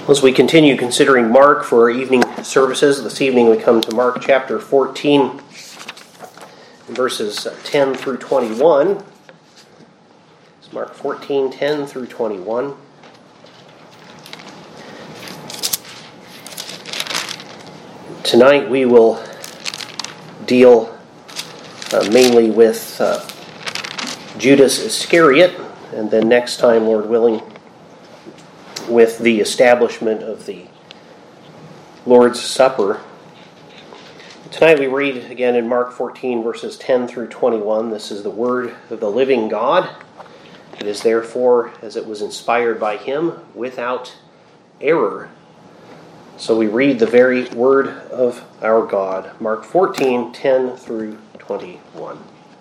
As we continue considering Mark for our evening services, this evening we come to Mark chapter 14, verses 10 through 21. It's Mark 14, 10 through 21. Tonight we will deal mainly with Judas Iscariot, and then next time, Lord willing, with the establishment of the Lord's Supper. Tonight we read again in Mark 14, verses 10 through 21. This is the word of the living God. It is therefore, as it was inspired by him, without error. So we read the very word of our God. Mark 14, 10 through 21.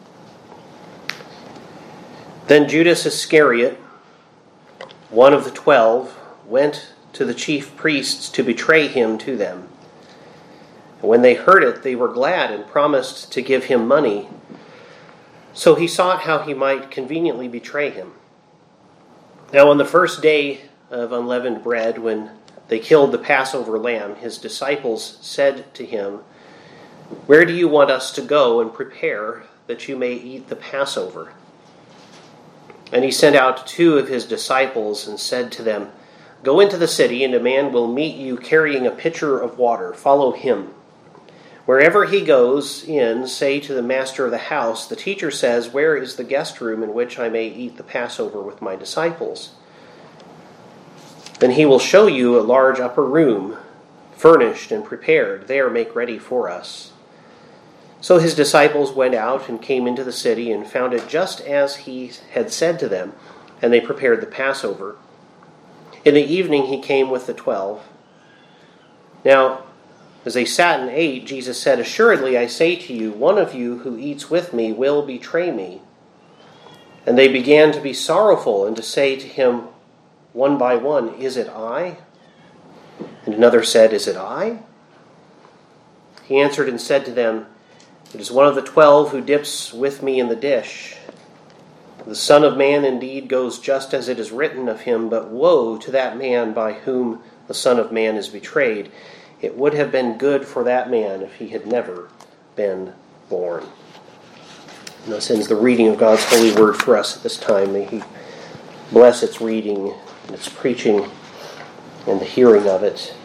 Then Judas Iscariot, one of the 12, went to the chief priests to betray him to them. And when they heard it, they were glad and promised to give him money. So he sought how he might conveniently betray him. Now on the first day of unleavened bread, when they killed the Passover lamb, his disciples said to him, "Where do you want us to go and prepare that you may eat the Passover?" And he sent out two of his disciples and said to them, "Go into the city, and a man will meet you carrying a pitcher of water. Follow him. Wherever he goes in, say to the master of the house, 'The teacher says, where is the guest room in which I may eat the Passover with my disciples?' Then he will show you a large upper room, furnished and prepared. There make ready for us." So his disciples went out and came into the city and found it just as he had said to them, and they prepared the Passover. In the evening he came with the 12. Now, as they sat and ate, Jesus said, "Assuredly I say to you, one of you who eats with me will betray me." And they began to be sorrowful and to say to him one by one, "Is it I?" And another said, "Is it I?" He answered and said to them, "It is one of the 12 who dips with me in the dish. The Son of Man indeed goes just as it is written of him, but woe to that man by whom the Son of Man is betrayed. It would have been good for that man if he had never been born." And this ends the reading of God's holy word for us at this time. May he bless its reading and its preaching and the hearing of it.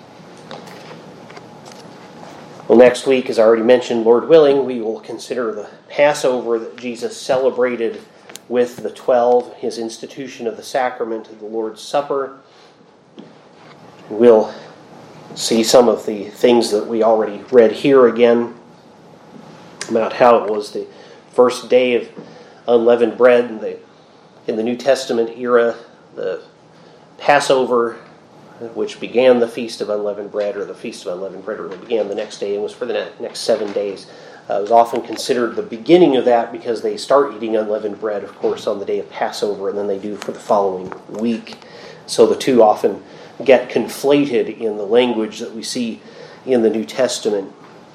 Well, next week, as I already mentioned, Lord willing, we will consider the Passover that Jesus celebrated with the 12, his institution of the sacrament of the Lord's Supper. We'll see some of the things that we already read here again about how it was the first day of unleavened bread in the New Testament era, the Passover, which began the Feast of Unleavened Bread, or the Feast of Unleavened Bread really began the next day and was for the next 7 days. It was often considered the beginning of that because they start eating unleavened bread, of course, on the day of Passover, and then they do for the following week. So the two often get conflated in the language that we see in the New Testament.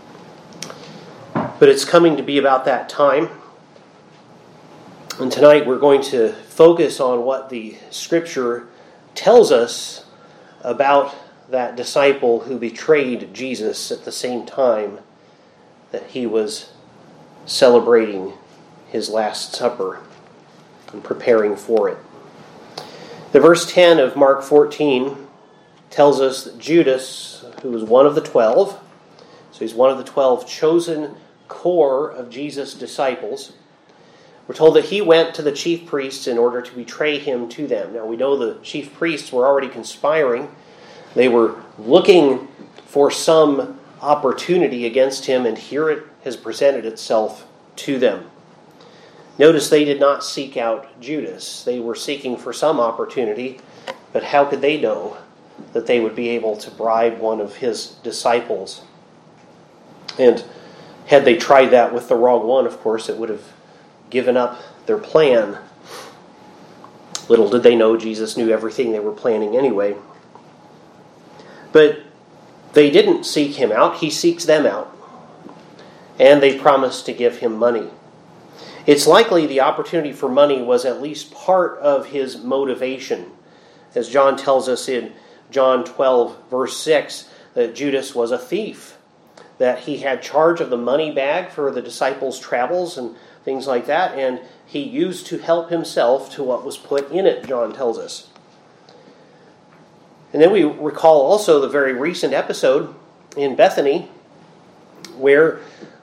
But it's coming to be about that time. And tonight we're going to focus on what the Scripture tells us about that disciple who betrayed Jesus at the same time that he was celebrating his Last Supper and preparing for it. The verse 10 of Mark 14 tells us that Judas, who was one of the 12, so he's one of the 12 chosen core of Jesus' disciples, we're told that he went to the chief priests in order to betray him to them. Now we know the chief priests were already conspiring. They were looking for some opportunity against him, and here it has presented itself to them. Notice they did not seek out Judas. They were seeking for some opportunity, but how could they know that they would be able to bribe one of his disciples? And had they tried that with the wrong one, of course, it would have given up their plan. Little did they know Jesus knew everything they were planning anyway. But they didn't seek him out. He seeks them out. And they promised to give him money. It's likely the opportunity for money was at least part of his motivation. As John tells us in John 12, verse 6, that Judas was a thief, that he had charge of the money bag for the disciples' travels and things like that, and he used to help himself to what was put in it, John tells us. And then we recall also the very recent episode in Bethany where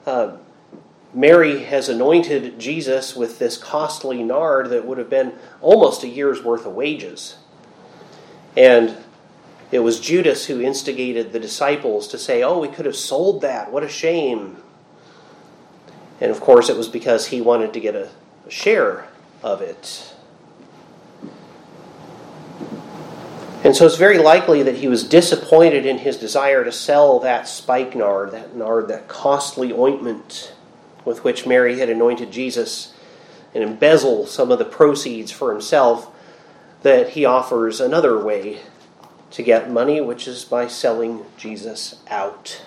Mary has anointed Jesus with this costly nard that would have been almost a year's worth of wages. And it was Judas who instigated the disciples to say, "Oh, we could have sold that. What a shame." And of course it was because he wanted to get a share of it. And so it's very likely that he was disappointed in his desire to sell that spikenard, that costly ointment with which Mary had anointed Jesus, and embezzle some of the proceeds for himself, that he offers another way to get money, which is by selling Jesus out.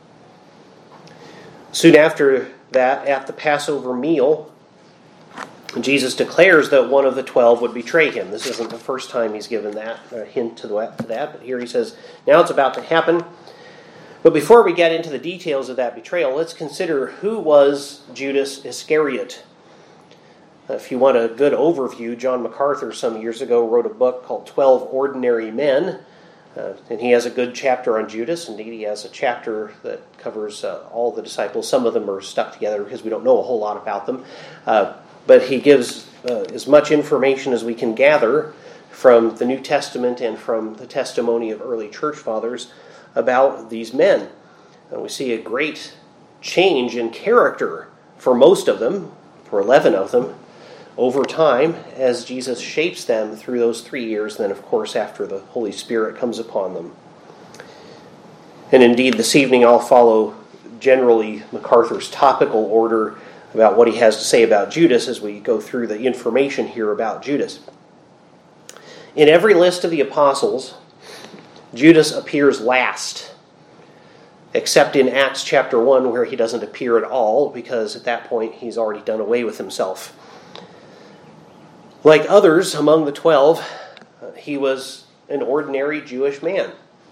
Soon after that, at the Passover meal, Jesus declares that one of the 12 would betray him. This isn't the first time he's given that hint to that, but here he says, now it's about to happen. But before we get into the details of that betrayal, let's consider who was Judas Iscariot. If you want a good overview, John MacArthur some years ago wrote a book called 12 Ordinary Men, and he has a good chapter on Judas. Indeed, he has a chapter that covers all the disciples. Some of them are stuck together because we don't know a whole lot about them. But he gives as much information as we can gather from the New Testament and from the testimony of early church fathers about these men. And we see a great change in character for most of them, for 11 of them, over time as Jesus shapes them through those 3 years, and then of course after the Holy Spirit comes upon them. And indeed this evening I'll follow generally MacArthur's topical order about what he has to say about Judas as we go through the information here about Judas. In every list of the apostles, Judas appears last, except in Acts chapter 1 where he doesn't appear at all because at that point he's already done away with himself. Like others among the 12, he was an ordinary Jewish man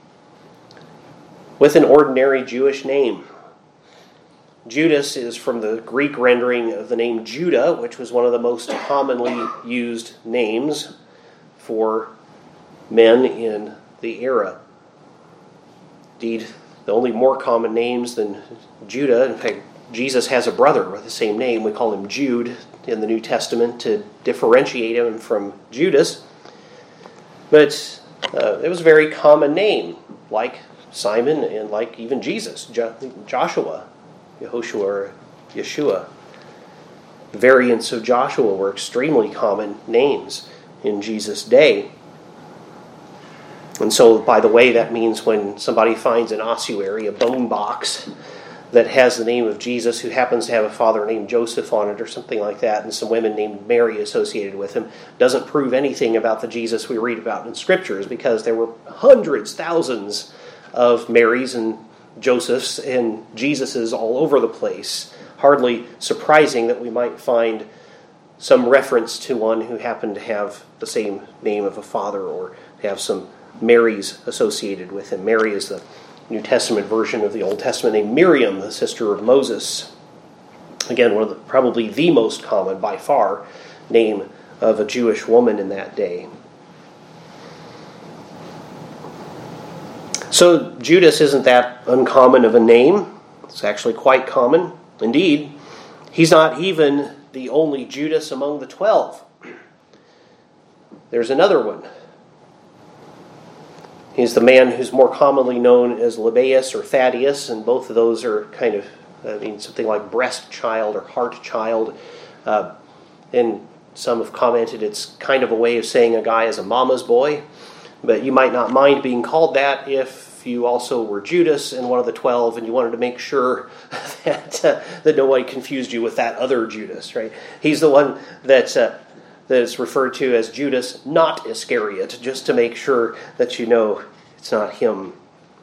with an ordinary Jewish name. Judas is from the Greek rendering of the name Judah, which was one of the most commonly used names for men in the era. Indeed, the only more common names than Judah, in fact, Jesus has a brother with the same name. We call him Jude in the New Testament to differentiate him from Judas. But it was a very common name, like Simon and like even Jesus, Joshua, Yehoshua or Yeshua. The variants of Joshua were extremely common names in Jesus' day. And so, by the way, that means when somebody finds an ossuary, a bone box, that has the name of Jesus, who happens to have a father named Joseph on it or something like that, and some women named Mary associated with him, doesn't prove anything about the Jesus we read about in Scriptures, because there were hundreds, thousands of Marys and Josephs and Jesuses all over the place. Hardly surprising that we might find some reference to one who happened to have the same name of a father or have some Marys associated with him. Mary is the New Testament version of the Old Testament named Miriam, the sister of Moses. Again, one of probably the most common, by far, name of a Jewish woman in that day. So Judas isn't that uncommon of a name. It's actually quite common. Indeed, he's not even the only Judas among the 12. There's another one. He's the man who's more commonly known as Lebbaeus or Thaddeus, and both of those are kind of, something like breast child or heart child. And some have commented it's kind of a way of saying a guy is a mama's boy, but you might not mind being called that if you also were Judas and one of the 12, and you wanted to make sure that nobody confused you with that other Judas, right? He's the one that is referred to as Judas, not Iscariot, just to make sure that you know it's not him.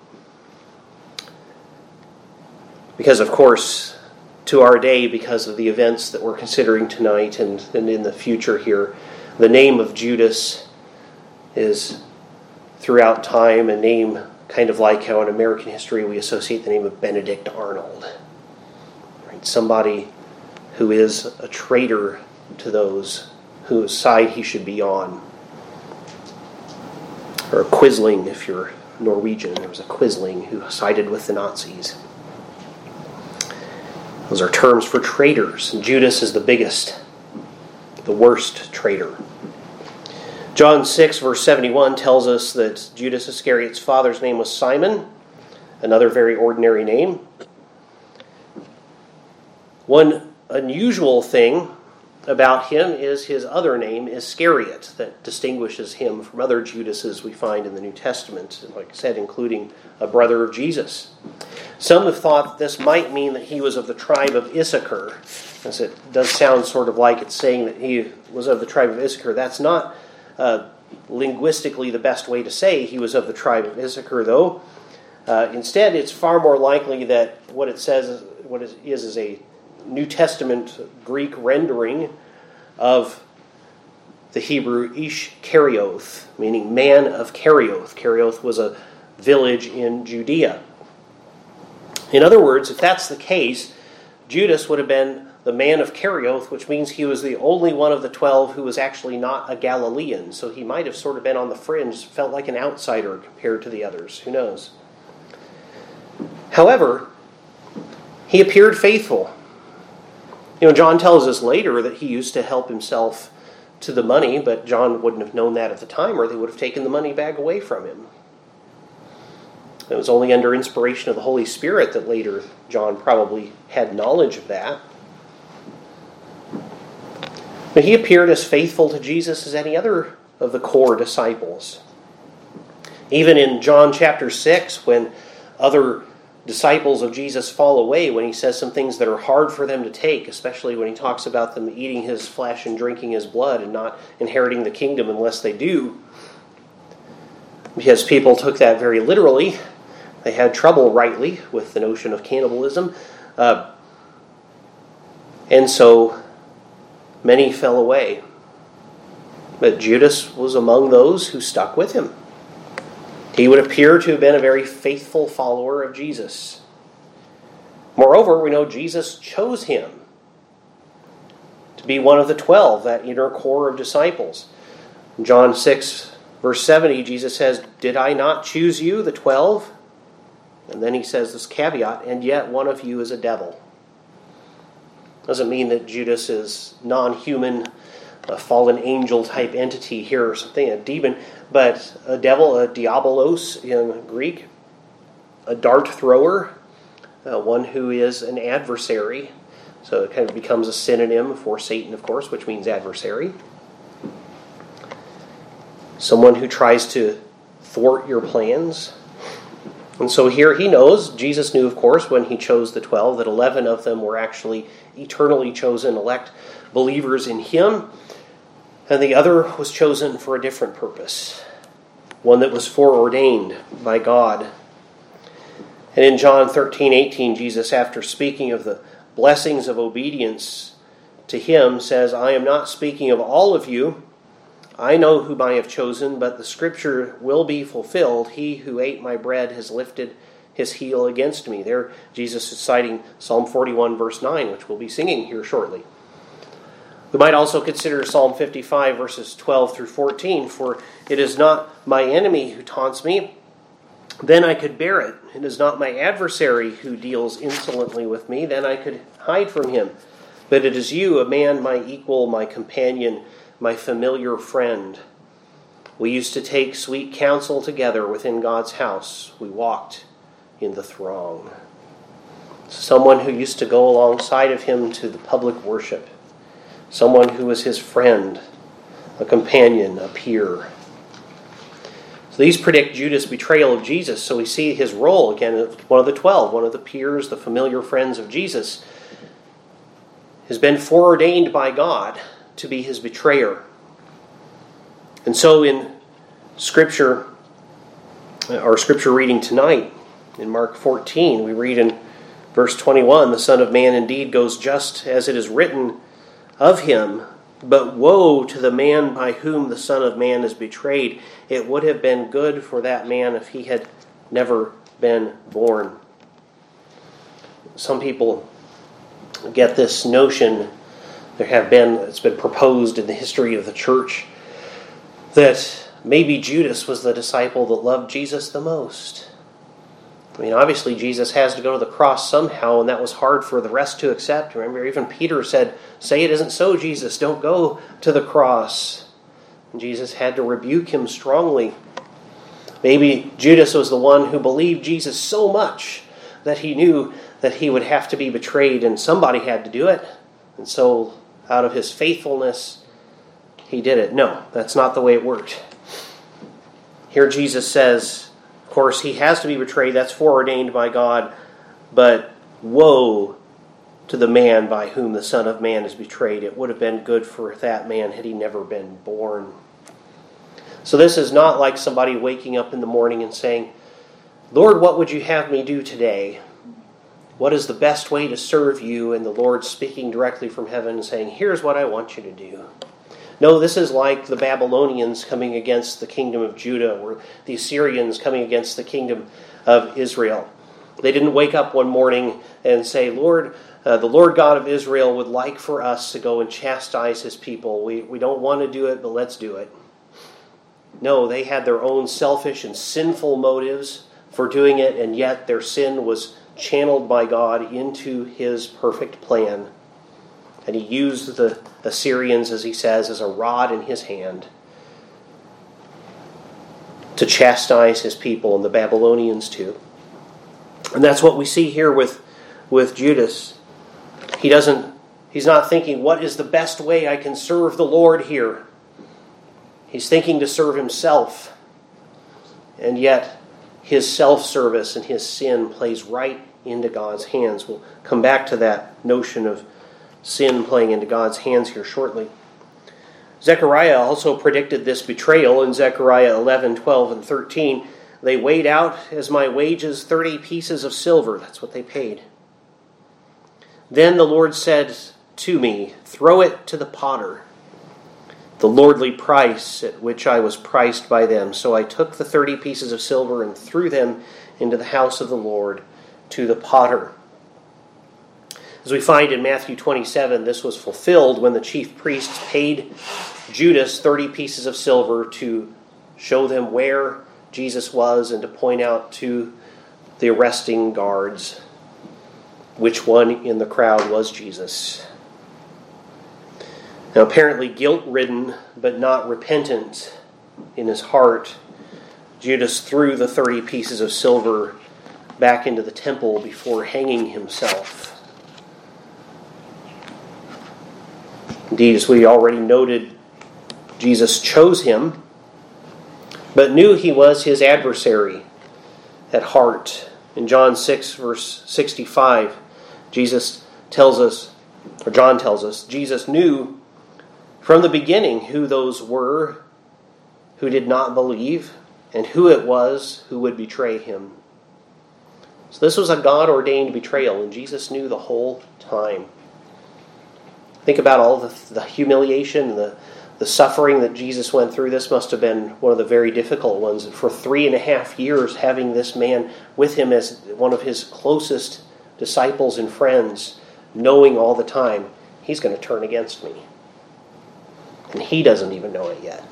Because, of course, to our day, because of the events that we're considering tonight and in the future here, the name of Judas is throughout time a name kind of like how in American history we associate the name of Benedict Arnold. Right? Somebody who is a traitor to those whose side he should be on. Or a Quisling if you're Norwegian. There was a Quisling who sided with the Nazis. Those are terms for traitors, and Judas is the biggest, the worst traitor. John 6, verse 71 tells us that Judas Iscariot's father's name was Simon, another very ordinary name. One unusual thing about him is his other name, Iscariot, that distinguishes him from other Judases we find in the New Testament, like I said, including a brother of Jesus. Some have thought this might mean that he was of the tribe of Issachar, as it does sound sort of like it's saying that he was of the tribe of Issachar. That's not linguistically the best way to say he was of the tribe of Issachar, though. Instead, it's far more likely that what it says is a New Testament Greek rendering of the Hebrew Ish Kerioth, meaning man of Kerioth. Kerioth was a village in Judea. In other words, if that's the case, Judas would have been the man of Kerioth, which means he was the only one of the 12 who was actually not a Galilean. So he might have sort of been on the fringe, felt like an outsider compared to the others. Who knows? However, he appeared faithful. John tells us later that he used to help himself to the money, but John wouldn't have known that at the time, or they would have taken the money bag away from him. It was only under inspiration of the Holy Spirit that later John probably had knowledge of that. But he appeared as faithful to Jesus as any other of the core disciples. Even in John chapter 6, when other disciples of Jesus fall away, when he says some things that are hard for them to take, especially when he talks about them eating his flesh and drinking his blood and not inheriting the kingdom unless they do. Because people took that very literally. They had trouble, rightly, with the notion of cannibalism. And so many fell away. But Judas was among those who stuck with him. He would appear to have been a very faithful follower of Jesus. Moreover, we know Jesus chose him to be one of the 12, that inner core of disciples. In John 6, verse 70, Jesus says, "Did I not choose you, the 12? And then he says this caveat, "And yet one of you is a devil." Doesn't mean that Judas is non-human, a fallen angel type entity here or something, a demon, but a devil, a diabolos in Greek, a dart thrower, one who is an adversary. So it kind of becomes a synonym for Satan, of course, which means adversary. Someone who tries to thwart your plans. And so here he knows, Jesus knew, of course, when he chose the 12, that 11 of them were actually eternally chosen, elect believers in him. And the other was chosen for a different purpose, one that was foreordained by God. And in John 13:18, Jesus, after speaking of the blessings of obedience to him, says, "I am not speaking of all of you. I know whom I have chosen, but the scripture will be fulfilled. He who ate my bread has lifted his heel against me." There, Jesus is citing Psalm 41, verse 9, which we'll be singing here shortly. We might also consider Psalm 55, verses 12 through 14. "For it is not my enemy who taunts me, then I could bear it. It is not my adversary who deals insolently with me, then I could hide from him. But it is you, a man, my equal, my companion, my familiar friend. We used to take sweet counsel together within God's house. We walked in the throng." Someone who used to go alongside of him to the public worship. Someone who was his friend, a companion, a peer. So these predict Judas' betrayal of Jesus. So we see his role, again, one of the 12, one of the peers, the familiar friends of Jesus, has been foreordained by God to be his betrayer. And so in Scripture, our Scripture reading tonight, in Mark 14, we read in verse 21, "The Son of Man indeed goes just as it is written of him, But woe to the man by whom the Son of Man is betrayed. It would have been good for that man if he had never been born. Some people get this notion, it's been proposed in the history of the church, that maybe Judas was the disciple that loved Jesus the most. I mean, obviously Jesus has to go to the cross somehow, and that was hard for the rest to accept. Remember, even Peter said, "Say it isn't so, Jesus. Don't go to the cross." And Jesus had to rebuke him strongly. Maybe Judas was the one who believed Jesus so much that he knew that he would have to be betrayed, and somebody had to do it. And so, out of his faithfulness, he did it. No, that's not the way it worked. Here Jesus says, of course, he has to be betrayed. That's foreordained by God. But woe to the man by whom the Son of Man is betrayed. It would have been good for that man had he never been born. So this is not like somebody waking up in the morning and saying, "Lord, what would you have me do today? What is the best way to serve you?" And the Lord speaking directly from heaven and saying, "Here's what I want you to do." No, this is like the Babylonians coming against the kingdom of Judah, or the Assyrians coming against the kingdom of Israel. They didn't wake up one morning and say, "Lord, the Lord God of Israel would like for us to go and chastise his people. We don't want to do it, but let's do it." No, they had their own selfish and sinful motives for doing it, and yet their sin was channeled by God into his perfect plan. And he used the Assyrians, as he says, as a rod in his hand to chastise his people, and the Babylonians too. And that's what we see here with Judas. He's not thinking, what is the best way I can serve the Lord here? He's thinking to serve himself. And yet his self-service and his sin plays right into God's hands. We'll come back to that notion of sin playing into God's hands here shortly. Zechariah also predicted this betrayal in Zechariah 11, 12, and 13. They weighed out as my wages 30 pieces of silver. That's what they paid. Then the Lord said to me, "Throw it to the potter, the lordly price at which I was priced by them." So I took the 30 pieces of silver and threw them into the house of the Lord to the potter. As we find in Matthew 27, this was fulfilled when the chief priests paid Judas 30 pieces of silver to show them where Jesus was and to point out to the arresting guards which one in the crowd was Jesus. Now, apparently guilt-ridden but not repentant in his heart, Judas threw the 30 pieces of silver back into the temple before hanging himself. Indeed, as we already noted, Jesus chose him, but knew he was his adversary at heart. In John 6, verse 65, John tells us, Jesus knew from the beginning who those were who did not believe and who it was who would betray him. So this was a God-ordained betrayal, and Jesus knew the whole time. Think about all the humiliation, the suffering that Jesus went through. This must have been one of the very difficult ones. For 3.5 years, having this man with him as one of his closest disciples and friends, knowing all the time, he's going to turn against me. And he doesn't even know it yet.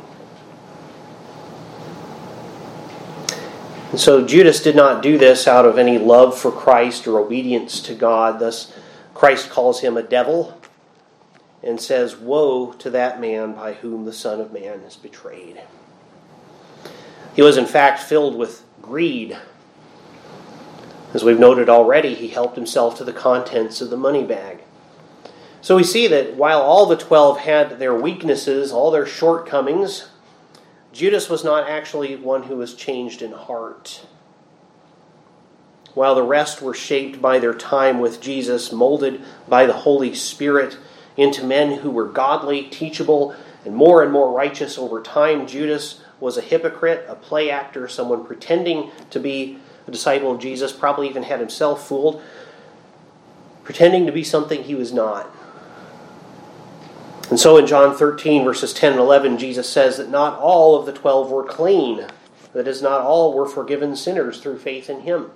And so Judas did not do this out of any love for Christ or obedience to God. Thus, Christ calls him a devil and says, "Woe to that man by whom the Son of Man is betrayed." He was in fact filled with greed. As we've noted already, he helped himself to the contents of the money bag. So we see that while all the 12 had their weaknesses, all their shortcomings, Judas was not actually one who was changed in heart. While the rest were shaped by their time with Jesus, molded by the Holy Spirit into men who were godly, teachable, and more righteous over time, Judas was a hypocrite, a play actor, someone pretending to be a disciple of Jesus, probably even had himself fooled, pretending to be something he was not. And so in John 13, verses 10 and 11, Jesus says that not all of the 12 were clean. That is, not all were forgiven sinners through faith in him.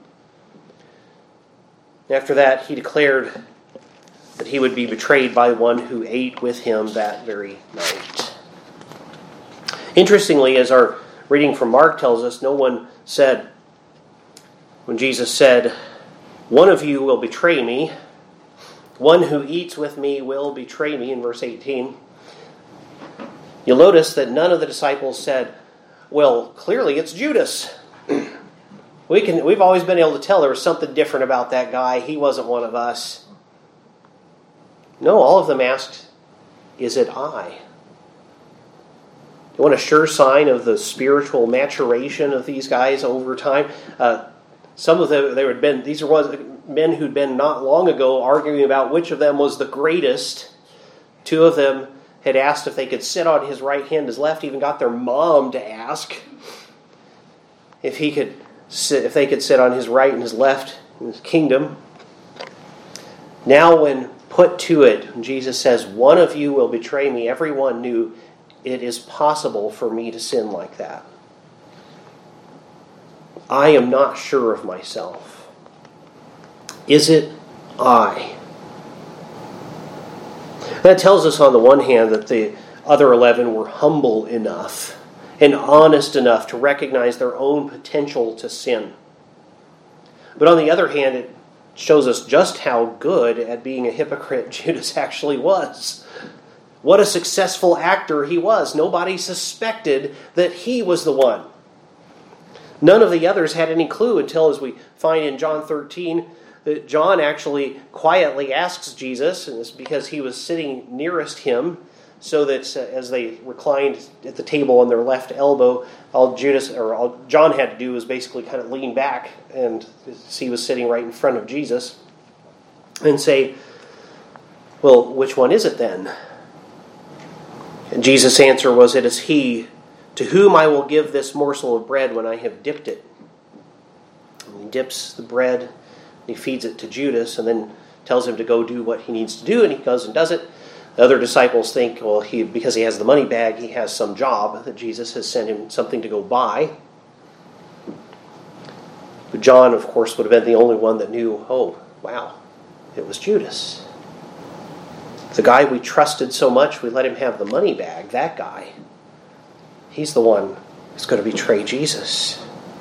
After that, he declared that he would be betrayed by one who ate with him that very night. Interestingly, as our reading from Mark tells us, no one said, when Jesus said, "One of you will betray me, one who eats with me will betray me," in verse 18, you'll notice that none of the disciples said, "Well, clearly it's Judas. We've always been able to tell there was something different about that guy. He wasn't one of us." No, all of them asked, "Is it I?" You want a sure sign of the spiritual maturation of these guys over time? Some of them, these were men who'd been not long ago arguing about which of them was the greatest. Two of them had asked if they could sit on his right hand, his left, even got their mom to ask if they could sit on his right and his left in his kingdom. Now when put to it, Jesus says, "One of you will betray me," everyone knew it is possible for me to sin like that. I am not sure of myself. Is it I? That tells us on the one hand that the other 11 were humble enough and honest enough to recognize their own potential to sin. But on the other hand, it shows us just how good at being a hypocrite Judas actually was. What a successful actor he was. Nobody suspected that he was the one. None of the others had any clue until, as we find in John 13, that John actually quietly asks Jesus, and it's because he was sitting nearest him, so that as they reclined at the table on their left elbow, all John had to do was basically kind of lean back, and he was sitting right in front of Jesus, and say, "Well, which one is it then?" And Jesus' answer was, "It is he to whom I will give this morsel of bread when I have dipped it." And he dips the bread, and he feeds it to Judas, and then tells him to go do what he needs to do, and he goes and does it. The other disciples think, well, because he has the money bag, he has some job, that Jesus has sent him something to go buy. But John, of course, would have been the only one that knew, oh, wow, it was Judas. The guy we trusted so much, we let him have the money bag, that guy. He's the one who's going to betray Jesus.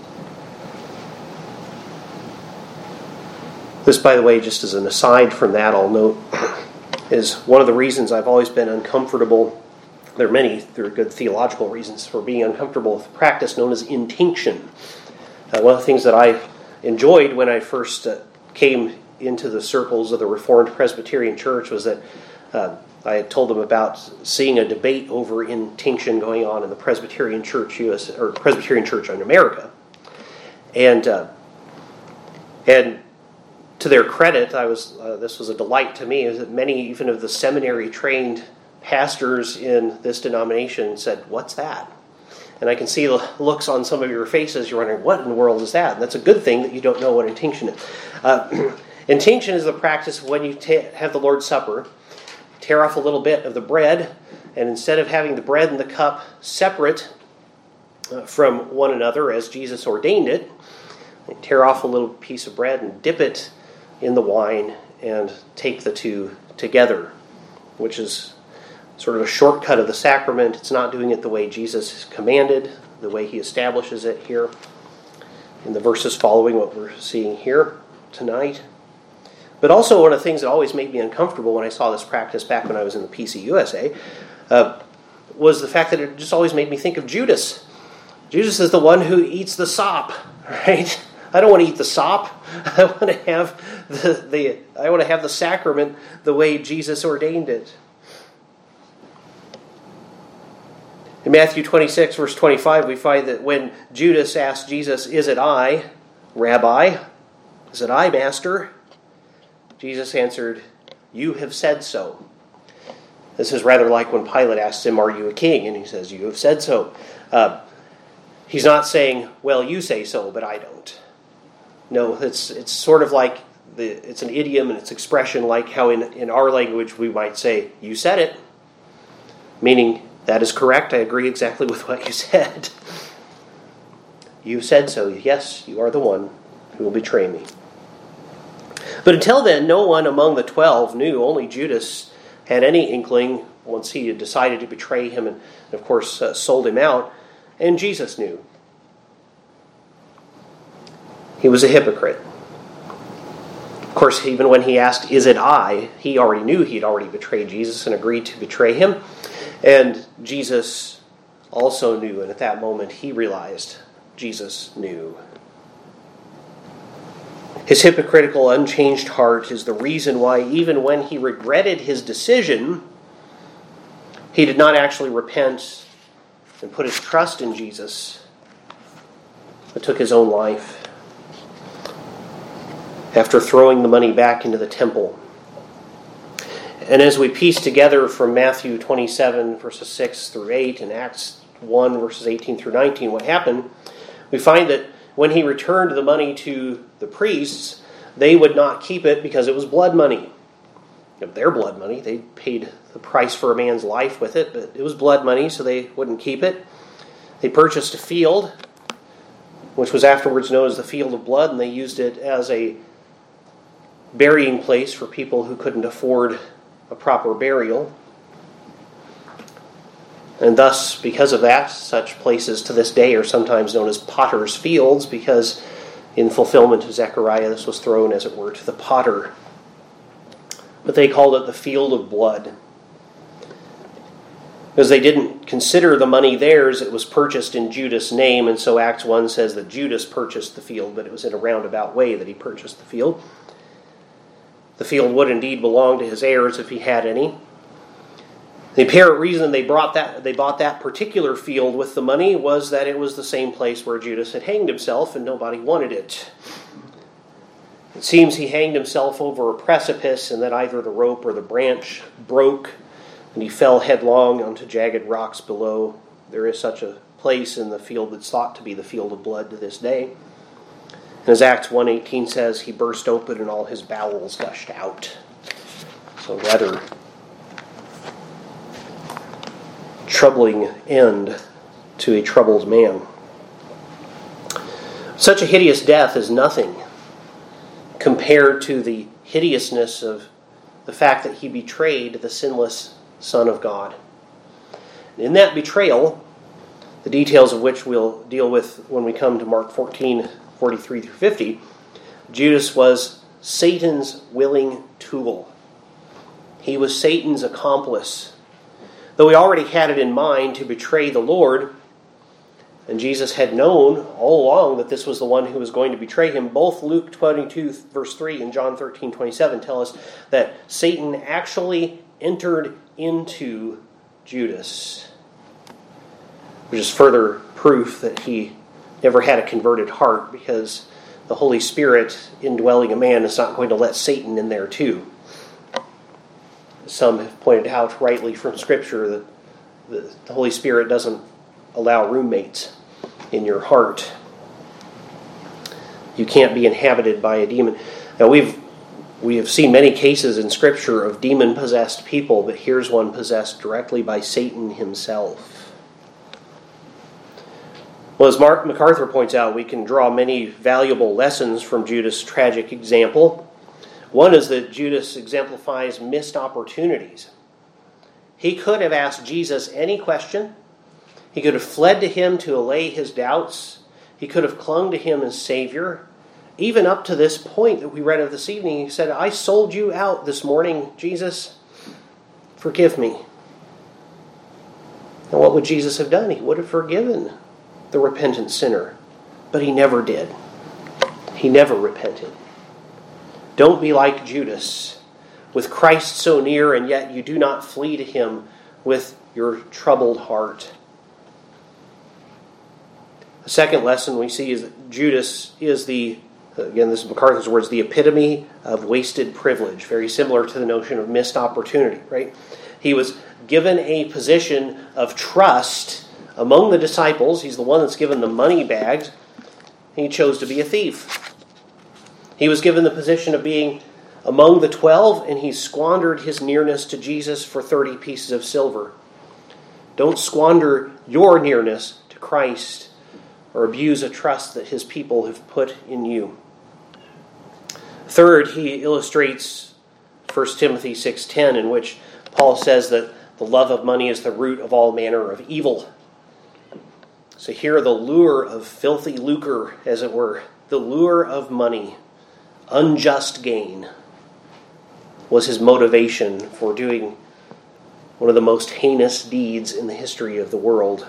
This, by the way, just as an aside from that, I'll note, is one of the reasons I've always been uncomfortable. There are good theological reasons for being uncomfortable with a practice known as intinction. One of the things that I enjoyed when I first came into the circles of the Reformed Presbyterian Church was that I had told them about seeing a debate over intinction going on in the Presbyterian Church Presbyterian Church in America, and to their credit, this was a delight to me, is that many, even of the seminary-trained pastors in this denomination, said, "What's that?" And I can see the looks on some of your faces. You're wondering, what in the world is that? And that's a good thing that you don't know what intinction is. Intinction is the practice of when you have the Lord's Supper, tear off a little bit of the bread, and instead of having the bread and the cup separate from one another as Jesus ordained it, they tear off a little piece of bread and dip it in the wine and take the two together, which is sort of a shortcut of the sacrament. It's not doing it the way Jesus commanded, the way he establishes it here in the verses following what we're seeing here tonight. But also one of the things that always made me uncomfortable when I saw this practice back when I was in the PCUSA was the fact that it just always made me think of Judas. Judas is the one who eats the sop, right? I don't want to eat the sop. I want to have the sacrament the way Jesus ordained it. In Matthew 26, verse 25, we find that when Judas asked Jesus, "Is it I, Rabbi? Is it I, Master?" Jesus answered, "You have said so." This is rather like when Pilate asks him, "Are you a king?" And he says, "You have said so." He's not saying, "Well, you say so, but I don't." No, it's sort of like it's an idiom and it's expression like how in our language we might say, "You said it." Meaning, that is correct. I agree exactly with what you said. You said so. Yes, you are the one who will betray me. But until then, no one among the 12 knew. Only Judas had any inkling once he had decided to betray him and of course, sold him out. And Jesus knew. He was a hypocrite. Of course, even when he asked, "Is it I?" he already knew he'd already betrayed Jesus and agreed to betray him. And Jesus also knew, and at that moment he realized Jesus knew. His hypocritical, unchanged heart is the reason why even when he regretted his decision, he did not actually repent and put his trust in Jesus, but took his own life after throwing the money back into the temple. And as we piece together from Matthew 27, verses 6 through 8, and Acts 1, verses 18 through 19, what happened, we find that when he returned the money to the priests, they would not keep it because it was blood money. Their blood money. They paid the price for a man's life with it, but it was blood money, so they wouldn't keep it. They purchased a field, which was afterwards known as the Field of Blood, and they used it as a burying place for people who couldn't afford a proper burial. And thus, because of that, such places to this day are sometimes known as potter's fields, because in fulfillment of Zechariah, this was thrown, as it were, to the potter. But they called it the Field of Blood. Because they didn't consider the money theirs, it was purchased in Judas' name, and so Acts 1 says that Judas purchased the field, but it was in a roundabout way that he purchased the field. The field would indeed belong to his heirs if he had any. The apparent reason they bought that particular field with the money was that it was the same place where Judas had hanged himself and nobody wanted it. It seems he hanged himself over a precipice and that either the rope or the branch broke and he fell headlong onto jagged rocks below. There is such a place in the field that's thought to be the Field of Blood to this day. And as Acts 1:18 says, he burst open and all his bowels gushed out. So rather troubling end to a troubled man. Such a hideous death is nothing compared to the hideousness of the fact that he betrayed the sinless Son of God. In that betrayal, the details of which we'll deal with when we come to Mark 14:43 through 50, Judas was Satan's willing tool. He was Satan's accomplice. Though he already had it in mind to betray the Lord, and Jesus had known all along that this was the one who was going to betray him, both Luke 22, verse 3, and John 13:27 tell us that Satan actually entered into Judas, which is further proof that he never had a converted heart, because the Holy Spirit indwelling a man is not going to let Satan in there too. Some have pointed out rightly from Scripture that the Holy Spirit doesn't allow roommates in your heart. You can't be inhabited by a demon. Now we have seen many cases in Scripture of demon-possessed people, but here's one possessed directly by Satan himself. Well, as Mark MacArthur points out, we can draw many valuable lessons from Judas' tragic example. One is that Judas exemplifies missed opportunities. He could have asked Jesus any question. He could have fled to him to allay his doubts. He could have clung to him as Savior. Even up to this point that we read of this evening, he said, "I sold you out this morning, Jesus. Forgive me." And what would Jesus have done? He would have forgiven the repentant sinner. But he never did. He never repented. Don't be like Judas, with Christ so near, and yet you do not flee to him with your troubled heart. The second lesson we see is that Judas is again, this is MacArthur's words, the epitome of wasted privilege. Very similar to the notion of missed opportunity, right? He was given a position of trust among the disciples. He's the one that's given the money bags. He chose to be a thief. He was given the position of being among the 12, and he squandered his nearness to Jesus for 30 pieces of silver. Don't squander your nearness to Christ or abuse a trust that his people have put in you. Third, he illustrates 1 Timothy 6:10, in which Paul says that the love of money is the root of all manner of evil. So here the lure of filthy lucre, as it were, the lure of money, unjust gain, was his motivation for doing one of the most heinous deeds in the history of the world.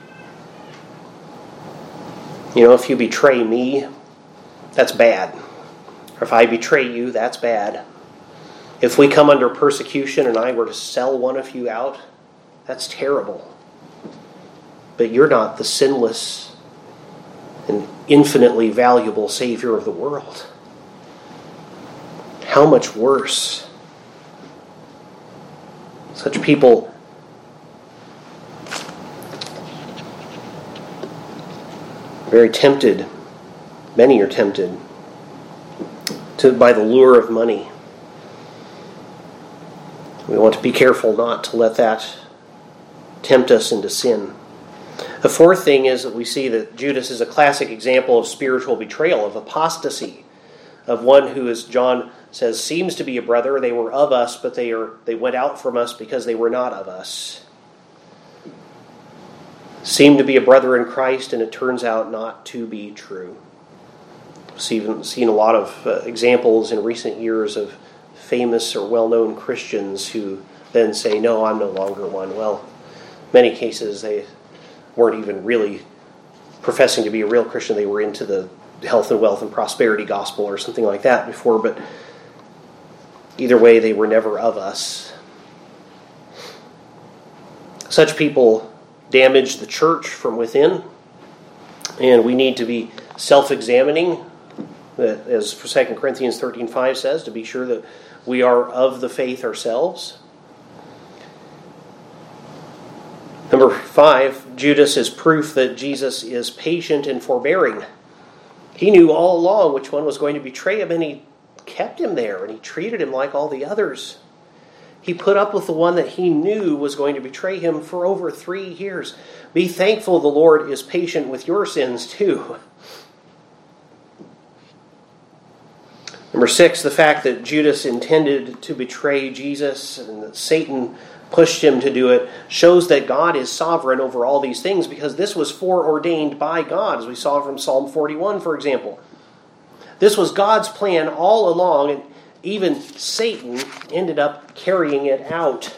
You know, if you betray me, that's bad. Or if I betray you, that's bad. If we come under persecution and I were to sell one of you out, that's terrible. But you're not the sinless and infinitely valuable Savior of the world. How much worse? Such people are very tempted, many are tempted by the lure of money. We want to be careful not to let that tempt us into sin. The fourth thing is that we see that Judas is a classic example of spiritual betrayal, of apostasy, of one who, as John says, seems to be a brother. They were of us, but they went out from us because they were not of us. Seemed to be a brother in Christ, and it turns out not to be true. We've seen a lot of examples in recent years of famous or well-known Christians who then say, no, I'm no longer one. Well, in many cases they weren't even really professing to be a real Christian. They were into the health and wealth and prosperity gospel or something like that before, but either way, they were never of us. Such people damage the church from within, and we need to be self-examining, as 2 Corinthians 13:5 says, to be sure that we are of the faith ourselves. Number 5, Judas is proof that Jesus is patient and forbearing. He knew all along which one was going to betray him, and he kept him there, and he treated him like all the others. He put up with the one that he knew was going to betray him for over 3 years. Be thankful the Lord is patient with your sins too. Number 6, the fact that Judas intended to betray Jesus and that Satan pushed him to do it shows that God is sovereign over all these things, because this was foreordained by God, as we saw from Psalm 41, for example. This was God's plan all along, and even Satan ended up carrying it out.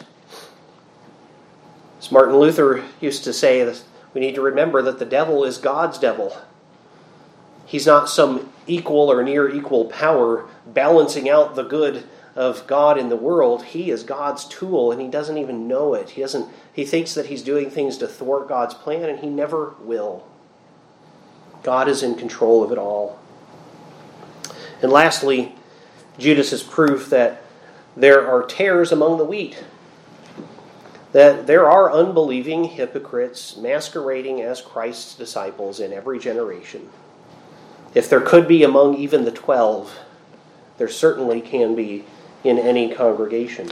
As Martin Luther used to say, we need to remember that the devil is God's devil. He's not some equal or near equal power balancing out the good of God in the world. He is God's tool, and he doesn't even know it. He thinks that he's doing things to thwart God's plan, and he never will. God is in control of it all. And lastly, Judas is proof that there are tares among the wheat. That there are unbelieving hypocrites masquerading as Christ's disciples in every generation. If there could be among even the 12, there certainly can be in any congregation.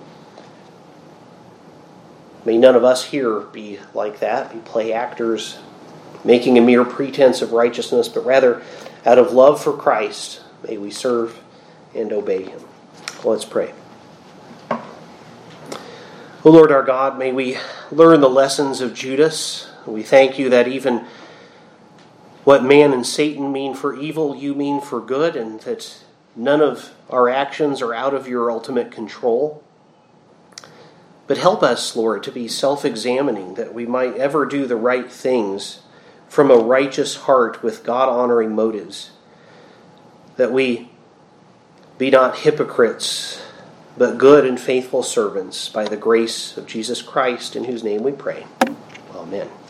May none of us here be like that, be play actors, making a mere pretense of righteousness, but rather, out of love for Christ, may we serve and obey him. Let's pray. O Lord our God, may we learn the lessons of Judas. We thank you that even what man and Satan mean for evil, you mean for good, and that none of our actions are out of your ultimate control. But help us, Lord, to be self-examining, that we might ever do the right things from a righteous heart with God-honoring motives. That we be not hypocrites, but good and faithful servants by the grace of Jesus Christ, in whose name we pray. Amen.